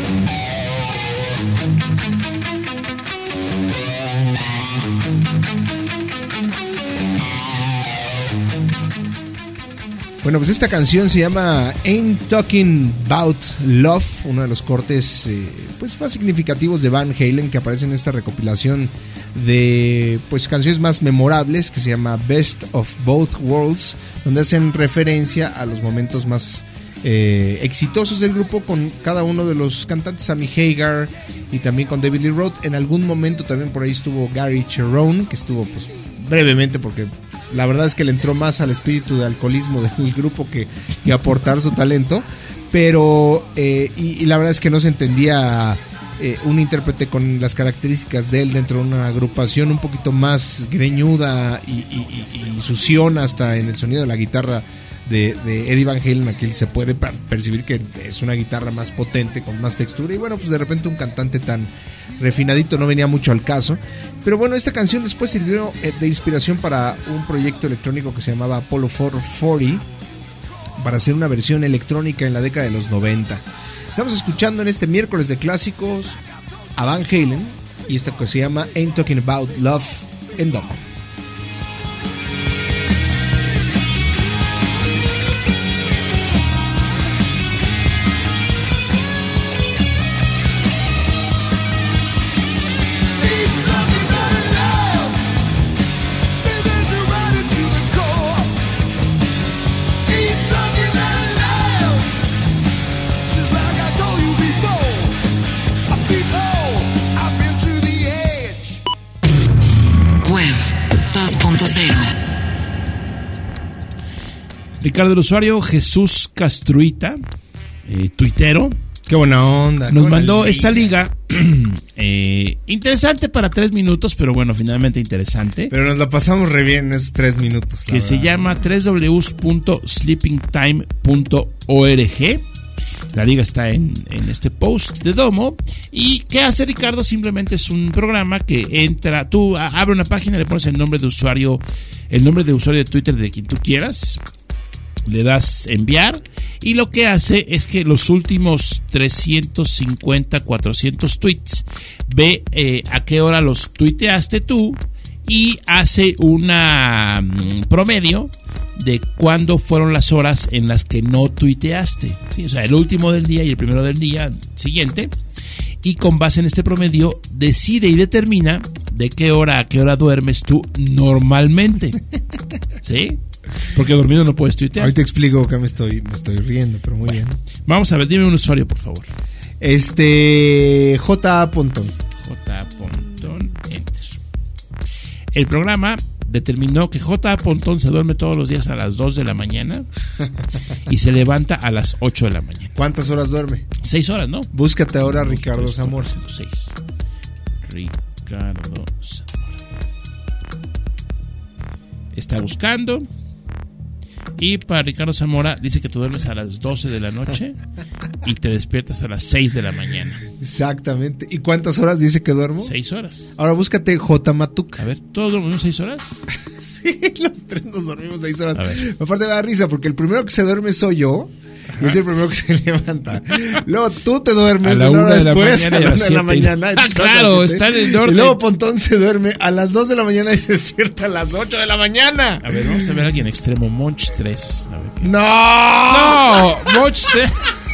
Bueno, pues esta canción se llama Ain't Talking About Love, uno de los cortes eh, pues más significativos de Van Halen que aparece en esta recopilación de pues canciones más memorables que se llama Best of Both Worlds, donde hacen referencia a los momentos más eh, exitosos del grupo con cada uno de los cantantes, Sammy Hagar y también con David Lee Roth. En algún momento también por ahí estuvo Gary Cherone, que estuvo pues brevemente porque la verdad es que le entró más al espíritu de alcoholismo del grupo que, que aportar su talento, pero eh, y, y la verdad es que no se entendía eh, un intérprete con las características de él dentro de una agrupación un poquito más greñuda y, y, y, y suciona hasta en el sonido de la guitarra de, de Eddie Van Halen. Aquí se puede percibir que es una guitarra más potente, con más textura, y bueno, pues de repente un cantante tan refinadito no venía mucho al caso. Pero bueno, esta canción después sirvió de inspiración para un proyecto electrónico que se llamaba Apollo cuatrocientos cuarenta, para hacer una versión electrónica en la década de los noventa. Estamos escuchando en este miércoles de clásicos a Van Halen y esta que se llama Ain't Talking About Love en Domo. Ricardo, el usuario Jesús Castruita, eh, tuitero, qué buena onda, nos mandó liga. esta liga eh, interesante para tres minutos, pero bueno, finalmente interesante. Pero nos la pasamos re bien en esos tres minutos. Que verdad. Se llama doble u doble u doble u punto sleeping time punto org. La liga está en, en este post de Domo. ¿Y qué hace Ricardo? Simplemente es un programa que entra, tú abre una página, le pones el nombre de usuario, el nombre de usuario de Twitter de quien tú quieras, le das enviar y lo que hace es que los últimos trescientos cincuenta, cuatrocientos tweets ve eh, a qué hora los tuiteaste tú y hace una um, promedio de cuándo fueron las horas en las que no tuiteaste, ¿sí? O sea, el último del día y el primero del día siguiente, y con base en este promedio decide y determina de qué hora a qué hora duermes tú normalmente, ¿sí? Porque dormido no puedes tuitear. Ahorita explico que me estoy, me estoy riendo, pero muy bueno, bien. Vamos a ver, dime un usuario, por favor. Este... J A. Pontón. J A. Pontón, enter. El programa determinó que J A. Pontón se duerme todos los días a las dos de la mañana y se levanta a las ocho de la mañana. ¿Cuántas horas duerme? Seis horas, ¿no? Búscate ahora Ricardo Zamora. Seis. Ricardo Zamora. está buscando. Y para Ricardo Zamora dice que tú duermes a las doce de la noche y te despiertas a las seis de la mañana. Exactamente. ¿Y cuántas horas dice que duermo? seis horas. Ahora búscate J. Matuca. A ver, ¿todos dormimos seis horas? Sí, los tres nos dormimos seis horas. A ver. Aparte me da risa porque el primero que se duerme soy yo. Y es el primero que se levanta. Luego tú te duermes a la una hora una de la después, mañana a y a la las una de la siete. mañana. Ah, claro, está en el norte. Y luego Pontón se duerme a las dos de la mañana y se despierta a las ocho de la mañana. A ver, vamos a ver a alguien extremo. Monch tres. A ver, ¿qué? ¡No! No, Monch tres.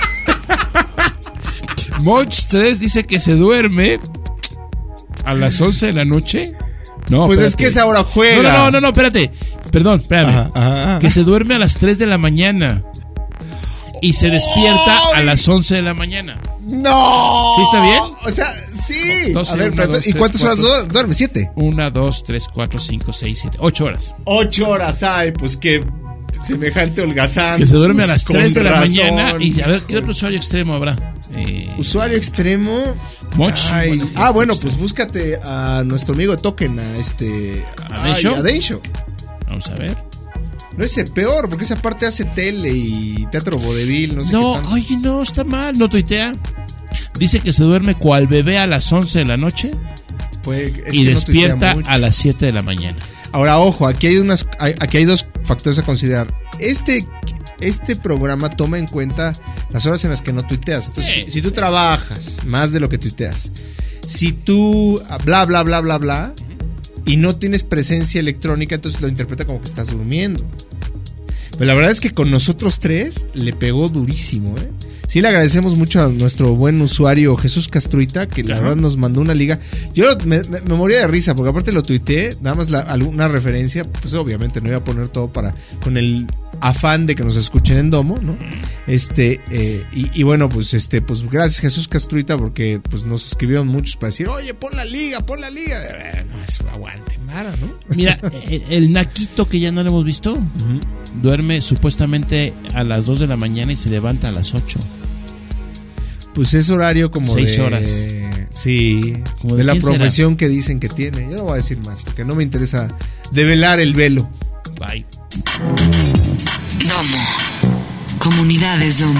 Monch tres dice que se duerme a las once de la noche. No, Pues espérate. es que esa hora juega. No, no, no, no, espérate. Perdón, espérame. Ajá, ajá, ajá. Que se duerme a las tres de la mañana y se despierta a las once de la mañana. ¡No! ¿Sí está bien? O sea, sí. doce, a ver, una, pero, dos, ¿y tres, cuántas horas cuatro. du- duerme? ¿Siete? Una, dos, tres, cuatro, cinco, seis, siete, ocho horas. Ocho horas. Ay, pues qué semejante holgazán. Que se duerme Pues a las con tres de la razón. mañana. Y a ver, ¿qué otro usuario extremo habrá? Eh, Usuario extremo. Moch. Ay, Bueno, ah, bueno, pues, pues búscate a nuestro amigo Token, a este. ¿A ay, Densho? a Densho. Vamos a ver. No es el peor, porque esa parte hace tele y teatro vodevil, no sé No, qué tanto. oye, no, está mal, no tuitea. Dice que se duerme cual bebé a las once de la noche Puede- es y que no despierta tuitea mucho. a las siete de la mañana. Ahora, ojo, aquí hay unas, hay- aquí hay dos factores a considerar. Este, este programa toma en cuenta las horas en las que no tuiteas. Entonces, Sí, si, si tú sí. trabajas más de lo que tuiteas, si tú bla, bla, bla, bla, bla, y no tienes presencia electrónica, entonces lo interpreta como que estás durmiendo. Pero la verdad es que con nosotros tres le pegó durísimo, ¿eh? Sí, le agradecemos mucho a nuestro buen usuario Jesús Castruita, que la Ajá. verdad nos mandó una liga. Yo me, me- me moría de risa, porque aparte lo tuiteé, nada más la, alguna referencia, pues obviamente no iba a poner todo para, con el afán de que nos escuchen en Domo, ¿no? Este, eh, y, y bueno, pues este, pues gracias Jesús Castruita, porque pues nos escribieron muchos para decir, oye, pon la liga, pon la liga. Eh, no, es aguante, Mara, ¿no? Mira, el, el naquito que ya no lo hemos visto, duerme supuestamente a las dos de la mañana y se levanta a las ocho. Pues es horario como Seis de... horas. Sí, ¿Como de, de la quién será? profesión que dicen que tiene. Yo no voy a decir más, porque no me interesa develar el velo. Bye. Domo. Comunidades Domo.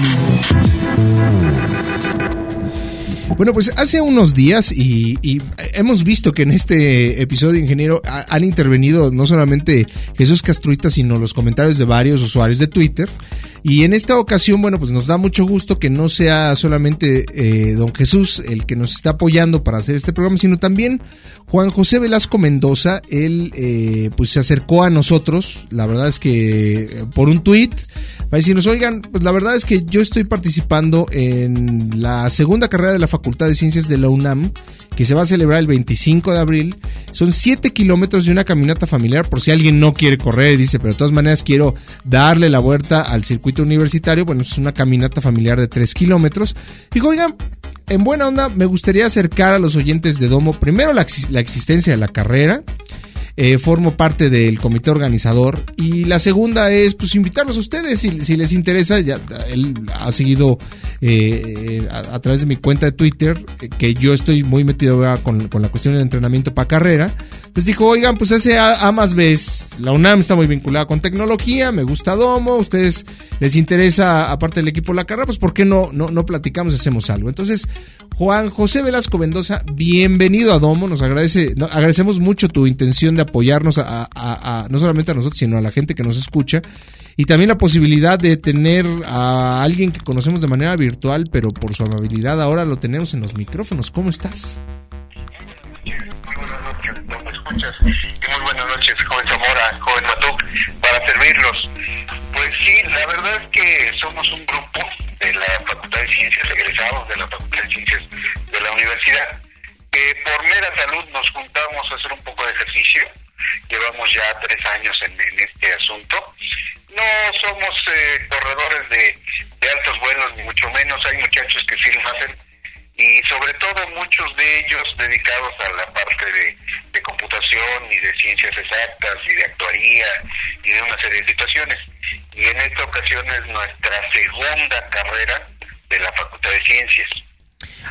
Bueno, pues hace unos días y, y hemos visto que en este episodio, ingeniero, ha- han intervenido no solamente Jesús Castruita, sino los comentarios de varios usuarios de Twitter. Y en esta ocasión, bueno, pues nos da mucho gusto que no sea solamente eh, don Jesús el que nos está apoyando para hacer este programa, sino también Juan José Velasco Mendoza. Él eh, pues se acercó a nosotros, la verdad es que eh, por un tweet, para decirnos, oigan, pues la verdad es que yo estoy participando en la segunda carrera de la Facultad de Ciencias de la UNAM, que se va a celebrar el veinticinco de abril. Son siete kilómetros de una caminata familiar, por si alguien no quiere correr, dice, pero de todas maneras quiero darle la vuelta al circuito universitario. Bueno, es una caminata familiar de tres kilómetros. Digo, oigan, en buena onda, me gustaría acercar a los oyentes de Domo, primero la, ex- la existencia de la carrera. Eh, formo parte del comité organizador, y la segunda es pues invitarlos a ustedes si, si les interesa. Ya él ha seguido eh, a, a través de mi cuenta de Twitter, eh, que yo estoy muy metido ahora con, con la cuestión del entrenamiento para carrera. Les dijo, oigan, pues hace A, A más B, la UNAM está muy vinculada con tecnología, me gusta Domo, a ustedes les interesa, aparte del equipo de la carrera, pues ¿por qué no, no, no platicamos y hacemos algo? Entonces, Juan José Velasco Mendoza, bienvenido a Domo. Nos agradece, no, agradecemos mucho tu intención de apoyarnos a, a, a, no solamente a nosotros, sino a la gente que nos escucha, y también la posibilidad de tener a alguien que conocemos de manera virtual, pero por su amabilidad ahora lo tenemos en los micrófonos. ¿Cómo estás? Muy buenas noches, ¿no me escuchas? Y muy buenas noches, joven Zamora, joven Matuk, para servirlos. Pues sí, la verdad es que somos un grupo de la Facultad de Ciencias, egresados de la Facultad de Ciencias de la universidad, que por mera salud nos juntamos a hacer un poco de ejercicio. Llevamos ya tres años en, en este asunto. No somos eh, corredores de, de altos vuelos, ni mucho menos. Hay muchachos que sí lo hacen, y sobre todo muchos de ellos dedicados a la parte de, de computación y de ciencias exactas y de actuaría y de una serie de situaciones. Y en esta ocasión es nuestra segunda carrera de la Facultad de Ciencias.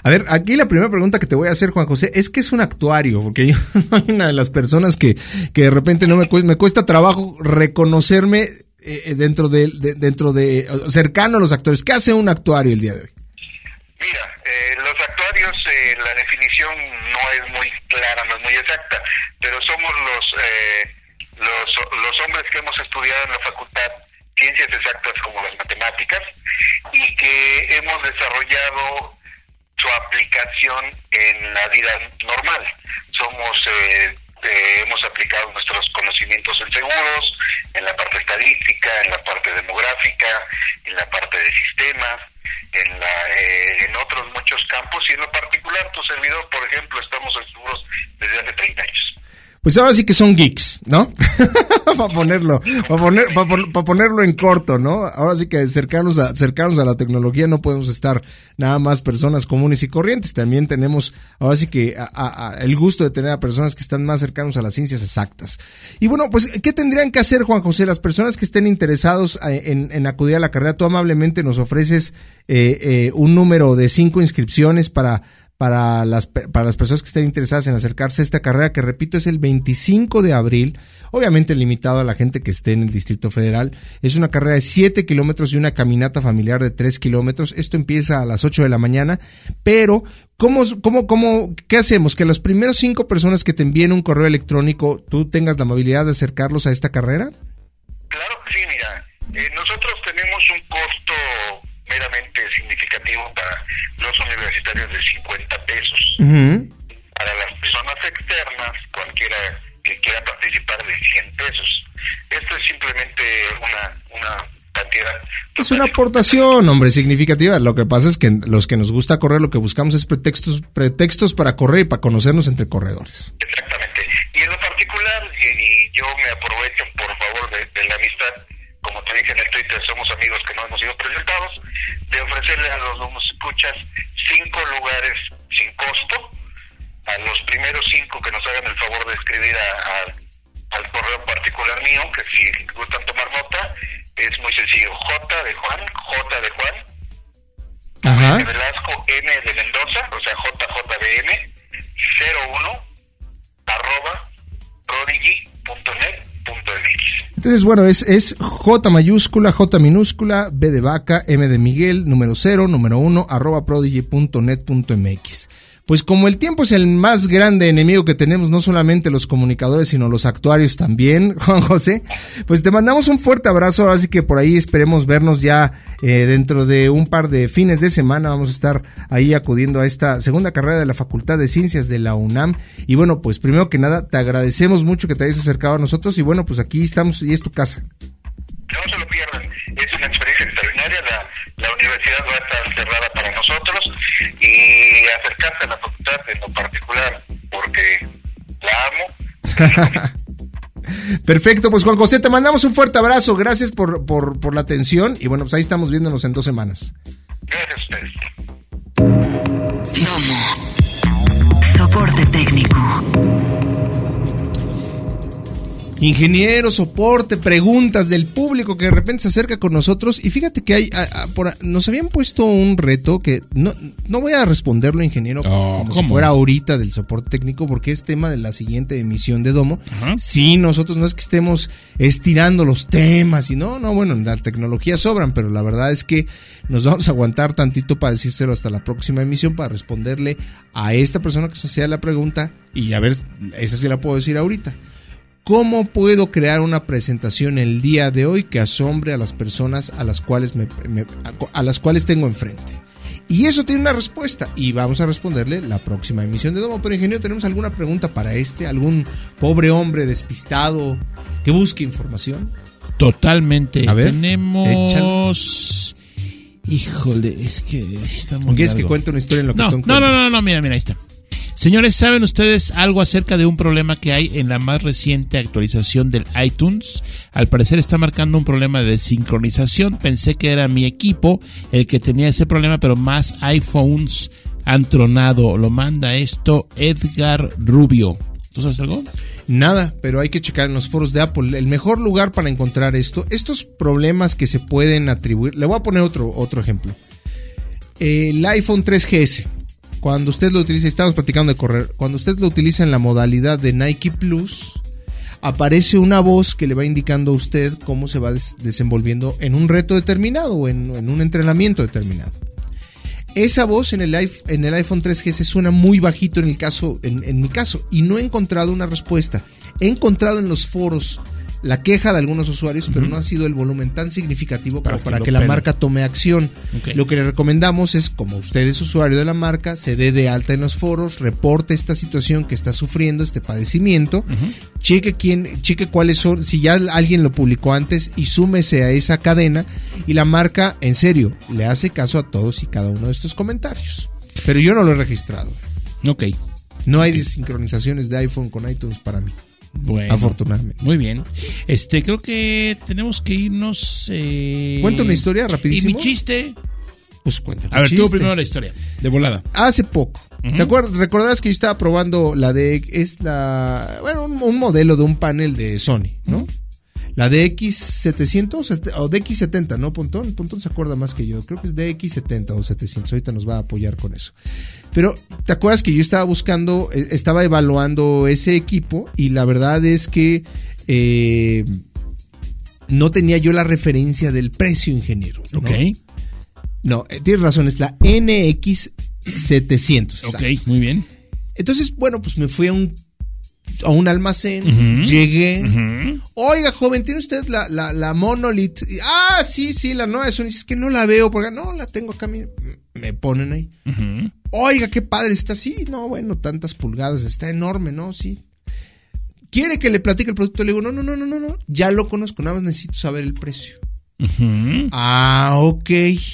A ver, aquí la primera pregunta que te voy a hacer, Juan José, es ¿qué es un actuario? Porque yo soy una de las personas que, que de repente no me cuesta, me cuesta trabajo reconocerme eh, dentro de, de, dentro de, cercano a los actuarios. ¿Qué hace un actuario el día de hoy? Mira, eh, los actuarios, eh, la definición no es muy clara, no es muy exacta, pero somos los, eh, los, los hombres que hemos estudiado en la facultad ciencias exactas como las matemáticas y que hemos desarrollado su aplicación en la vida normal. Somos, eh, eh, hemos aplicado nuestros conocimientos en seguros, en la parte estadística, en la parte demográfica, en la parte de sistemas, en, la, eh, en otros muchos campos, y en lo particular, tu servidor, por ejemplo, estamos en seguros desde hace treinta años. Pues ahora sí que son geeks, ¿no? Para ponerlo, para poner, para pa ponerlo en corto, ¿no? Ahora sí que cercanos a, cercanos a la tecnología no podemos estar nada más personas comunes y corrientes. También tenemos, ahora sí que a, a, a el gusto de tener a personas que están más cercanos a las ciencias exactas. Y bueno, pues, ¿qué tendrían que hacer, Juan José? Las personas que estén interesados en, en acudir a la carrera, tú amablemente nos ofreces eh, eh, un número de cinco inscripciones para para las para las personas que estén interesadas en acercarse a esta carrera, que repito es el veinticinco de abril, obviamente limitado a la gente que esté en el Distrito Federal. Es una carrera de siete kilómetros y una caminata familiar de tres kilómetros. Esto empieza a las ocho de la mañana, pero ¿cómo, cómo, cómo, qué hacemos? Que las primeras cinco personas que te envíen un correo electrónico, tú tengas la amabilidad de acercarlos a esta carrera. Claro que sí, mira, eh, nosotros tenemos un costo meramente significativo para los universitarios de cincuenta pesos. Uh-huh. Para las personas externas, cualquiera que quiera participar, de cien pesos. Esto es simplemente una, una cantidad. Es una aportación, hombre, significativa. Lo que pasa es que los que nos gusta correr, lo que buscamos es pretextos, pretextos para correr y para conocernos entre corredores. Exactamente. Y en lo particular, y, y yo me aprovecho, por favor, de, de la amistad, como te dije en el Twitter, somos amigos que no hemos sido presentados, de ofrecerle a los nos escuchas cinco lugares sin costo, a los primeros cinco que nos hagan el favor de escribir a, a, al correo particular mío, que si gustan tomar nota, es muy sencillo, J de Juan, J de Juan, Ajá. de Velasco, N de Mendoza, o sea, J J B M, cero uno, arroba, prodigy punto net punto m x. Entonces, bueno, es, es J mayúscula, J minúscula, B de vaca, M de Miguel, número cero, número uno, arroba prodigy punto net punto m x. Pues como el tiempo es el más grande enemigo que tenemos, no solamente los comunicadores, sino los actuarios también, Juan José, pues te mandamos un fuerte abrazo, así que por ahí esperemos vernos ya eh, dentro de un par de fines de semana. Vamos a estar ahí acudiendo a esta segunda carrera de la Facultad de Ciencias de la UNAM. Y bueno, pues primero que nada, te agradecemos mucho que te hayas acercado a nosotros y bueno, pues aquí estamos y es tu casa. No se lo pierdan, es una experiencia extraordinaria, la, la universidad va a estar cerrada para nosotros y acercarse a la facultad en lo particular, porque la amo. Perfecto, pues Juan José, te mandamos un fuerte abrazo, gracias por, por, por la atención y bueno, pues ahí estamos viéndonos en dos semanas. Gracias a ustedes. Domo. Soporte técnico. Ingeniero, soporte, preguntas del público que de repente se acerca con nosotros y fíjate que hay, a, a, por, nos habían puesto un reto que no, no voy a responderlo, ingeniero, oh, como ¿cómo? Si fuera ahorita del soporte técnico, porque es tema de la siguiente emisión de Domo. Uh-huh. Sí, nosotros no es que estemos estirando los temas y no, no, bueno, la tecnología sobran, pero la verdad es que nos vamos a aguantar tantito para decírselo hasta la próxima emisión para responderle a esta persona que se hacía la pregunta y a ver, esa sí la puedo decir ahorita. ¿Cómo puedo crear una presentación el día de hoy que asombre a las personas a las cuales me, me, a las cuales tengo enfrente? Y eso tiene una respuesta y vamos a responderle la próxima emisión de Domo. Pero ingeniero, ¿tenemos alguna pregunta para este? ¿Algún pobre hombre despistado que busque información? Totalmente. A ver, tenemos... Échale. Híjole, es que estamos... ¿Quieres que cuente una historia en lo que no, tú encuentras? No, no, no, no, mira, mira, ahí está. Señores, ¿saben ustedes algo acerca de un problema que hay en la más reciente actualización del iTunes? Al parecer está marcando un problema de sincronización. Pensé que era mi equipo el que tenía ese problema, pero más iPhones han tronado. Lo manda esto Edgar Rubio. ¿Tú sabes algo? Nada, pero hay que checar en los foros de Apple. El mejor lugar para encontrar esto, estos problemas que se pueden atribuir. Le voy a poner otro, otro ejemplo. El iPhone tres G S. cuando usted lo utiliza, estamos platicando de correr, cuando usted lo utiliza en la modalidad de Nike Plus, aparece una voz que le va indicando a usted cómo se va des- desenvolviendo en un reto determinado o en, en un entrenamiento determinado. Esa voz en el, iPhone, en el iPhone tres G se suena muy bajito en el caso, en, en mi caso, y no he encontrado una respuesta. He encontrado en los foros la queja de algunos usuarios, uh-huh. pero no ha sido el volumen tan significativo como para, para que, que la marca tome acción. Okay. Lo que le recomendamos es, como usted es usuario de la marca, se dé de alta en los foros, reporte esta situación que está sufriendo, este padecimiento, uh-huh. cheque quién, cheque cuáles son, si ya alguien lo publicó antes, y súmese a esa cadena, y la marca, en serio, le hace caso a todos y cada uno de estos comentarios. Pero yo no lo he registrado. Ok. No hay okay. desincronizaciones de iPhone con iTunes para mí. Bueno, afortunadamente. Muy bien. Este, creo que tenemos que irnos. Eh... Cuenta una historia rapidísimo. ¿Y mi chiste? Pues cuéntate. A ver, chiste. tú primero la historia, de volada. Hace poco. Uh-huh. ¿Te acuerdas? Recordarás que yo estaba probando la de. Es la. Bueno, un, un modelo de un panel de Sony, ¿no? Uh-huh. La D X setecientos o D X setenta, ¿no? Pontón, Pontón se acuerda más que yo. Creo que es D X setenta o setecientos. Ahorita nos va a apoyar con eso. Pero, ¿te acuerdas que yo estaba buscando, estaba evaluando ese equipo? Y la verdad es que eh, no tenía yo la referencia del precio, ingeniero, ¿no? Ok. No, eh, tienes razón, es la N X setecientos. Ok, exacto. Muy bien. Entonces, bueno, pues me fui a un a un almacén, uh-huh. llegué. Uh-huh. Oiga, joven, ¿tiene usted la, la, la Monolith? Ah, sí, sí, la nueva de Sony. Es que no la veo, porque no, la tengo acá, me, me ponen ahí. Uh-huh. Oiga, qué padre está. Sí, no, bueno, tantas pulgadas, está enorme, ¿no? Sí. ¿Quiere que le platique el producto? Le digo, no, no, no, no, no, no. Ya lo conozco, nada más necesito saber el precio. Uh-huh. Ah, ok.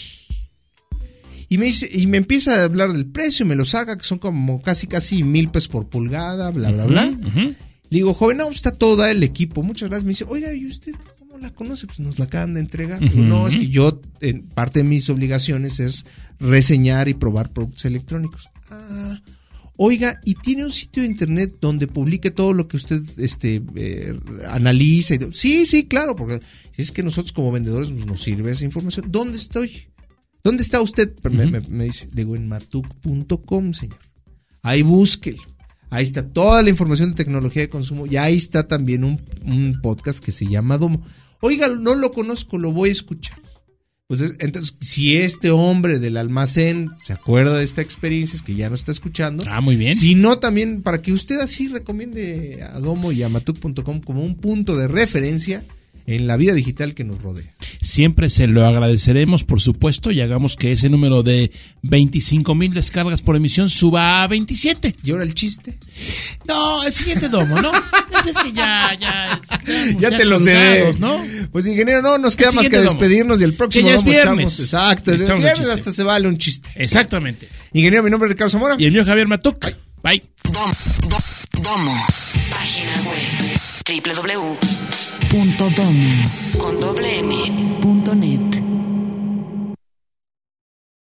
Y me dice, y me empieza a hablar del precio, me lo saca, que son como casi, casi mil pesos por pulgada, bla, bla, bla. Uh-huh, uh-huh. Le digo, joven, no, está todo el equipo, muchas gracias. Me dice, oiga, ¿y usted cómo la conoce? Pues nos la acaban de entregar. Uh-huh. Digo, no, es que yo, en parte de mis obligaciones es reseñar y probar productos electrónicos. Ah, oiga, ¿y tiene un sitio de internet donde publique todo lo que usted este, eh, analiza? Y sí, sí, claro, porque es que nosotros como vendedores nos sirve esa información. ¿Dónde estoy? ¿Dónde está usted? Uh-huh. Me, me, me dice, digo, en matuk punto com, señor. Ahí búsquelo. Ahí está toda la información de tecnología de consumo. Y ahí está también un, un podcast que se llama Domo. Oiga, no lo conozco, lo voy a escuchar. Pues entonces, si este hombre del almacén se acuerda de esta experiencia, es que ya no está escuchando. Ah, muy bien. Si no, también para que usted así recomiende a Domo y a matuk punto com como un punto de referencia en la vida digital que nos rodea. Siempre se lo agradeceremos, por supuesto, y hagamos que ese número de veinticinco mil descargas por emisión suba a veintisiete. ¿Y ahora el chiste? No, el siguiente Domo, ¿no? Ese es que ya, ya, ya, ya te lo sé, ¿no? Pues ingeniero, no nos queda más que despedirnos Domo. Y el próximo que ya es Domo viernes. Echamos, exacto, el viernes hasta se vale un chiste. Exactamente. Ingeniero, mi nombre es Ricardo Zamora. Y el mío Javier Matuk. Bye. Bye. Dom, dom, domo. Página web doble u doble u doble u punto domo con doble m punto net.